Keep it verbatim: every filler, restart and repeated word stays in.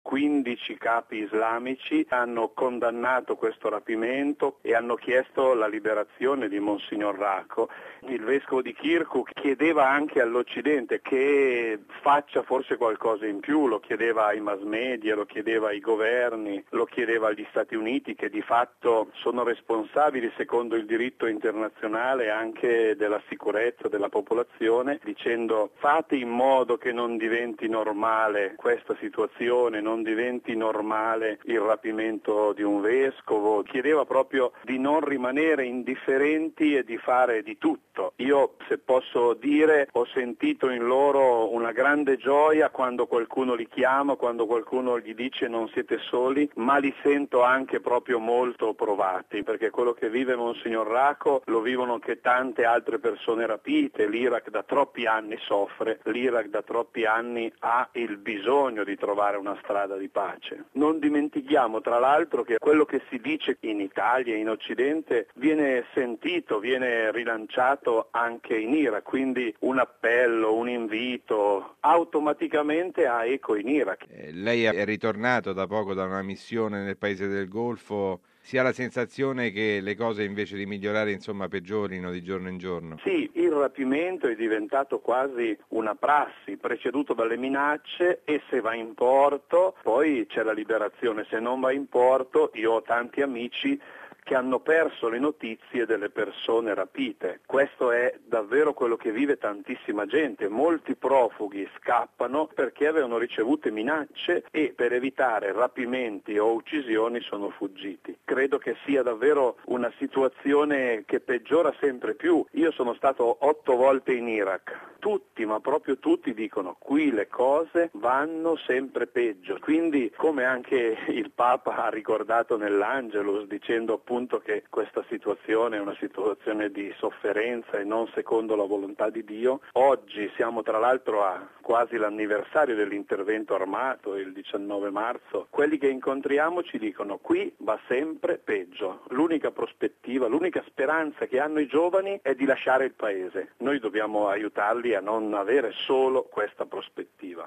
quindici capi islamici hanno condannato questo rapimento e hanno chiesto la liberazione di Monsignor Rako. Il vescovo di Kirkuk chiedeva anche all'Occidente che faccia forse qualcosa in più, lo chiedeva ai mass media, lo chiedeva ai governi, lo chiedeva agli Stati Uniti, che di fatto sono responsabili secondo il diritto internazionale anche della sicurezza della popolazione, dicendo fate in modo che non diventi normale questa situazione, non diventi normale il rapimento di un vescovo. Chiedeva proprio di non rimanere indifferenti e di fare di tutto. Io, se posso dire, ho sentito in loro una grande gioia quando qualcuno li chiama, quando qualcuno gli dice non siete soli, ma li sento anche proprio molto provati, perché quello che vive Monsignor Rako lo vivono anche tante altre persone rapite. L'Iraq da troppi anni soffre, l'Iraq da troppi anni ha il bisogno di trovare una strada di pace. Non dimentichiamo tra l'altro che quello che si dice in Italia e in Occidente viene sentito, viene rilanciato anche in Iraq, quindi un appello, un invito automaticamente ha eco in Iraq. Eh, lei è ritornato da poco da una missione nel paese del Golfo. Si ha la sensazione che le cose invece di migliorare insomma peggiorino di giorno in giorno? Sì, il rapimento è diventato quasi una prassi, preceduto dalle minacce, e se va in porto poi c'è la liberazione, se non va in porto io ho tanti amici che hanno perso le notizie delle persone rapite. Questo è davvero quello che vive tantissima gente. Molti profughi scappano perché avevano ricevuto minacce e per evitare rapimenti o uccisioni sono fuggiti. Credo che sia davvero una situazione che peggiora sempre più. Io sono stato otto volte in Iraq. Tutti, ma proprio tutti dicono qui le cose vanno sempre peggio. Quindi, come anche il Papa ha ricordato nell'Angelus, dicendo appunto che questa situazione è una situazione di sofferenza e non secondo la volontà di Dio, oggi siamo tra l'altro a quasi l'anniversario dell'intervento armato, il diciannove marzo, quelli che incontriamo ci dicono qui va sempre peggio. L'unica prospettiva, l'unica speranza che hanno i giovani è di lasciare il paese. Noi dobbiamo aiutarli a non avere solo questa prospettiva.